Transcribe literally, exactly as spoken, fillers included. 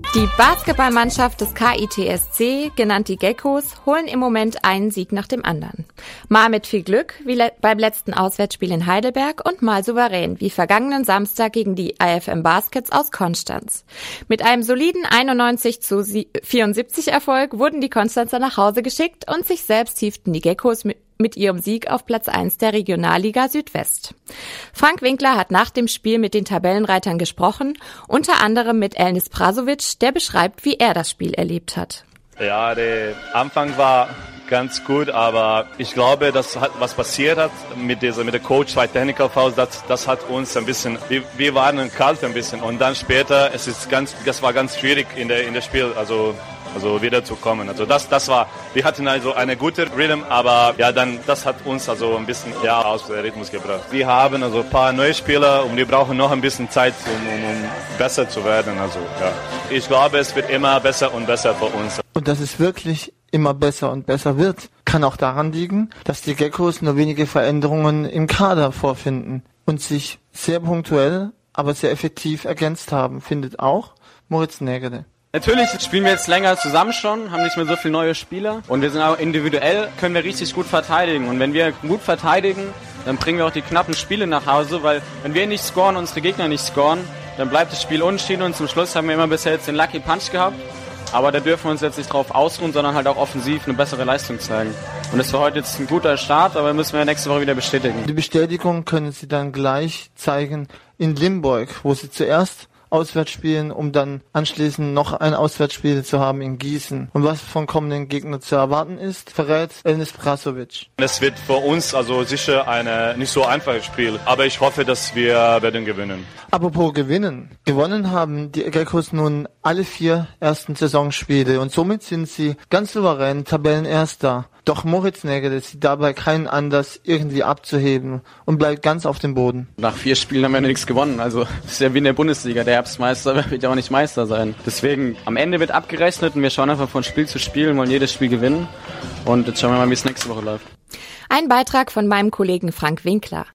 Die Basketballmannschaft des K I T S C, genannt die Geckos, holen im Moment einen Sieg nach dem anderen. Mal mit viel Glück, wie le- beim letzten Auswärtsspiel in Heidelberg, und mal souverän, wie vergangenen Samstag gegen die I F M Baskets aus Konstanz. Mit einem soliden einundneunzig zu vierundsiebzig Erfolg wurden die Konstanzer nach Hause geschickt und sich selbst hieften die Geckos mit mit ihrem Sieg auf Platz eins der Regionalliga Südwest. Frank Winkler hat nach dem Spiel mit den Tabellenreitern gesprochen, unter anderem mit Elnis Prasovic, der beschreibt, wie er das Spiel erlebt hat. Ja, der Anfang war ganz gut, aber ich glaube, das hat, was passiert hat mit dieser, mit der Coach, zwei Technical Fouls, das, das hat uns ein bisschen, wir, wir waren kalt ein bisschen, und dann später, es ist ganz, das war ganz schwierig in der, in der Spiel, also, also wieder zu kommen. Also das, das war, wir hatten also eine gute Rhythm, aber ja, dann, das hat uns also ein bisschen, ja, aus dem Rhythmus gebracht. Wir haben also ein paar neue Spieler und wir brauchen noch ein bisschen Zeit, um, um, um besser zu werden, also, ja. Ich glaube, es wird immer besser und besser für uns. Und dass es wirklich immer besser und besser wird, kann auch daran liegen, dass die Geckos nur wenige Veränderungen im Kader vorfinden und sich sehr punktuell, aber sehr effektiv ergänzt haben, findet auch Moritz Nägele. Natürlich spielen wir jetzt länger zusammen schon, haben nicht mehr so viele neue Spieler, und wir sind auch individuell, können wir richtig gut verteidigen, und wenn wir gut verteidigen, dann bringen wir auch die knappen Spiele nach Hause, weil wenn wir nicht scoren, unsere Gegner nicht scoren, dann bleibt das Spiel unentschieden, und zum Schluss haben wir immer bisher jetzt den Lucky Punch gehabt. Aber da dürfen wir uns jetzt nicht drauf ausruhen, sondern halt auch offensiv eine bessere Leistung zeigen. Und das war heute jetzt ein guter Start, aber müssen wir nächste Woche wieder bestätigen. Die Bestätigung können Sie dann gleich zeigen in Limburg, wo Sie zuerst auswärts spielen, um dann anschließend noch ein Auswärtsspiel zu haben in Gießen. Und was von kommenden Gegnern zu erwarten ist, verrät Elnis Prasovic. Es wird für uns also sicher ein nicht so einfaches Spiel, aber ich hoffe, dass wir werden gewinnen. Apropos gewinnen. Gewonnen haben die Geckos nun alle vier ersten Saisonspiele und somit sind sie ganz souverän Tabellenerster. Doch Moritz Nägele sieht dabei keinen Anlass, irgendwie abzuheben und bleibt ganz auf dem Boden. Nach vier Spielen haben wir nichts gewonnen. Also das ist ja wie in der Bundesliga. Der Herbstmeister wird ja auch nicht Meister sein. Deswegen, am Ende wird abgerechnet und wir schauen einfach von Spiel zu Spiel und wollen jedes Spiel gewinnen. Und jetzt schauen wir mal, wie es nächste Woche läuft. Ein Beitrag von meinem Kollegen Frank Winkler.